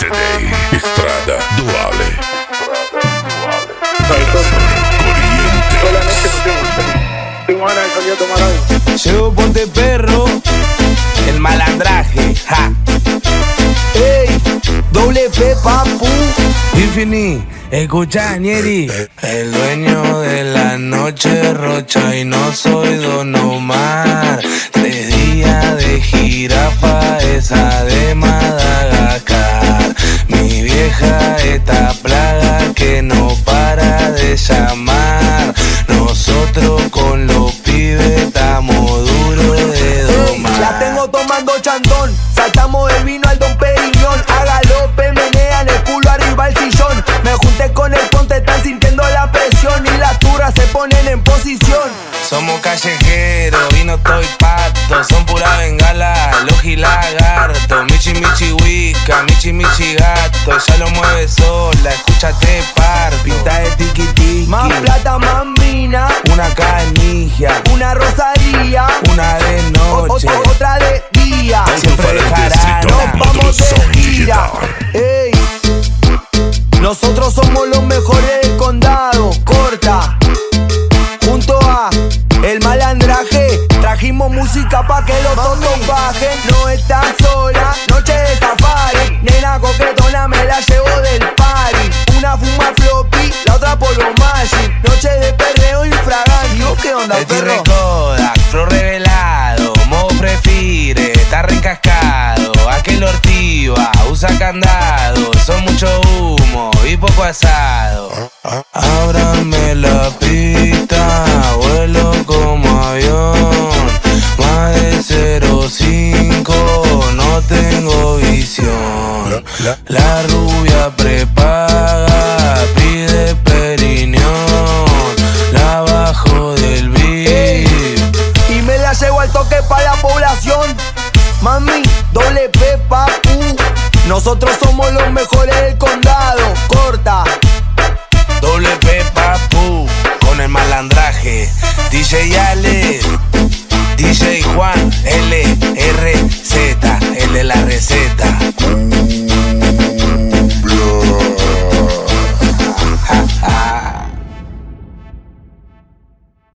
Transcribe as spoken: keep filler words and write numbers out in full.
C D Estrada Duale. Llevo ponte perro, el malandraje, ja. Ey, doble P, papu. Infini, escucha, Ñeri. El dueño de la noche rocha y no soy Don Omar. Tres días de jirafa, esa de Madagascar. Mi vieja esta plaga que no para de llamar. Nosotros con los pibes estamos duros de domar. La tengo tomando chantón, saltamos del vino al Don Periñón. A galope menean el culo arriba el sillón. Me junté con el ponte, están sintiendo la presión y las turras se ponen en posición. Somos callejeros y no estoy pato, son pura bengala, logi lagarto. Michi michi wicca, michi michi gato, ella lo mueve sola, escúchate parto. Pinta de tiki tiki, Más plata, más mina, una canilla, una rosadía, una de noche, o- otra de día. siempre de jarana. Nos vamos de gira. Ey, nosotros somos los mejores del condado. Corta, junto a el malandraje, trajimos música pa' que los tontos bajen. No estás sola, noche de safari. Nena coquetona, me la llevo del party. Una fuma floppy, la otra polvo magic. Noche de perreo infragante. ¿Y vos qué onda, Betty perro? Kodak, flow revelado, modo prefire, está reencascado. Aquel ortiva, usa candado, son mucho humo y poco asado. Ábrame la pista, vuelo como avión. Más de cero cinco, no tengo visión. La rubia prepaga, pide periñón. La bajo del beat Y me la llevo al toque pa' la población. Mami, doble P, papu. Nosotros somos los mejores del condado.